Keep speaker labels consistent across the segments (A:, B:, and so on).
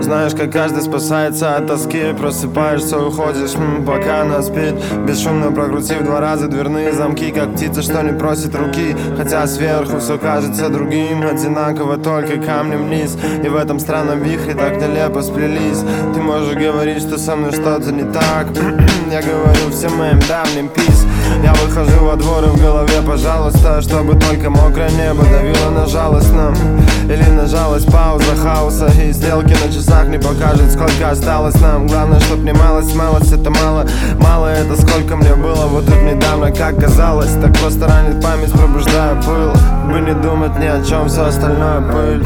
A: Знаешь, как каждый спасается от тоски. Просыпаешься, уходишь, пока она спит. Бесшумно прокрутив 2 раза дверные замки, как птица, что не просит руки. Хотя сверху все кажется другим, одинаково, только камнем вниз. И в этом странном вихре так нелепо сплелись. Ты можешь говорить, что со мной что-то не так. Я говорю всем моим давним пис. Я выхожу во двор и в голове, пожалуйста, чтобы только мокрое небо давило на жалостном. Или на жалость пауза хаоса. И стрелки на часах не покажут, сколько осталось нам. Главное, чтоб не малость, малость это мало. Мало это сколько мне было вот тут недавно, как казалось. Так просто ранит память, пробуждая пыл. Бы не думать ни о чем, все остальное пыль.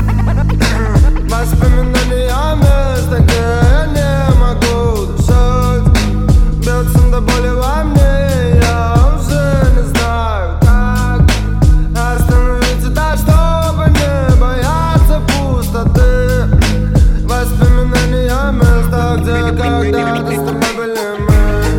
A: Воспоминаниями, где я не могу дышать. Бьется до боли во мне, я уже не знаю как остановить это, чтобы не бояться пустоты. Воспоминания места, где когда-то с тобой были мы.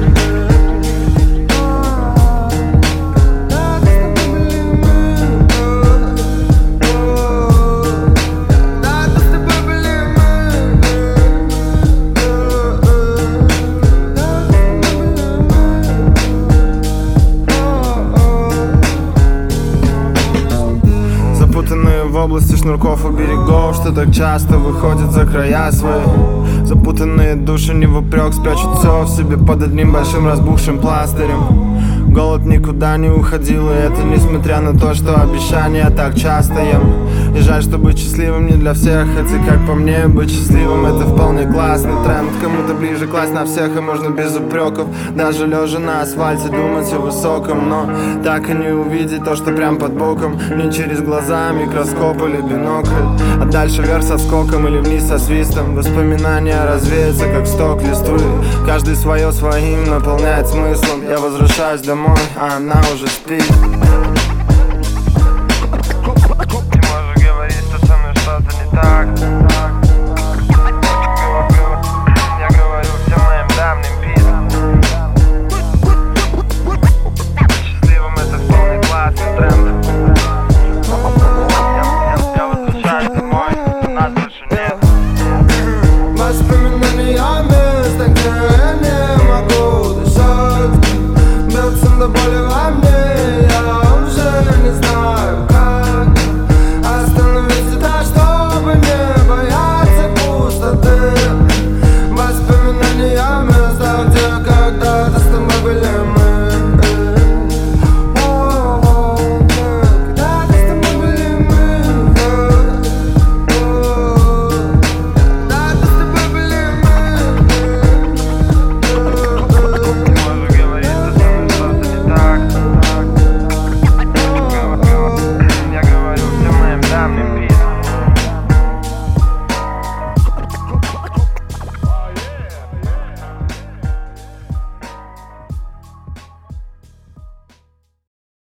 A: Запутанные в области шнурков у берегов, что так часто выходят за края свои. Запутанные души не вопрек спрячут все в себе под одним большим разбухшим пластырем. Голод никуда не уходил, и это несмотря на то, что обещания так часто ем. И жаль, что быть счастливым не для всех, хотя как по мне, быть счастливым это вполне классный тренд. Кому-то ближе класть на всех, и можно без упреков, даже лежа на асфальте, думать о высоком. Но так и не увидеть то, что прям под боком. Не через глаза, микроскоп или бинокль, а дальше вверх со скоком или вниз со свистом. Воспоминания развеются, как сток листвы. Каждый свое своим наполняет смыслом. Я возвращаюсь домой, а она уже спит.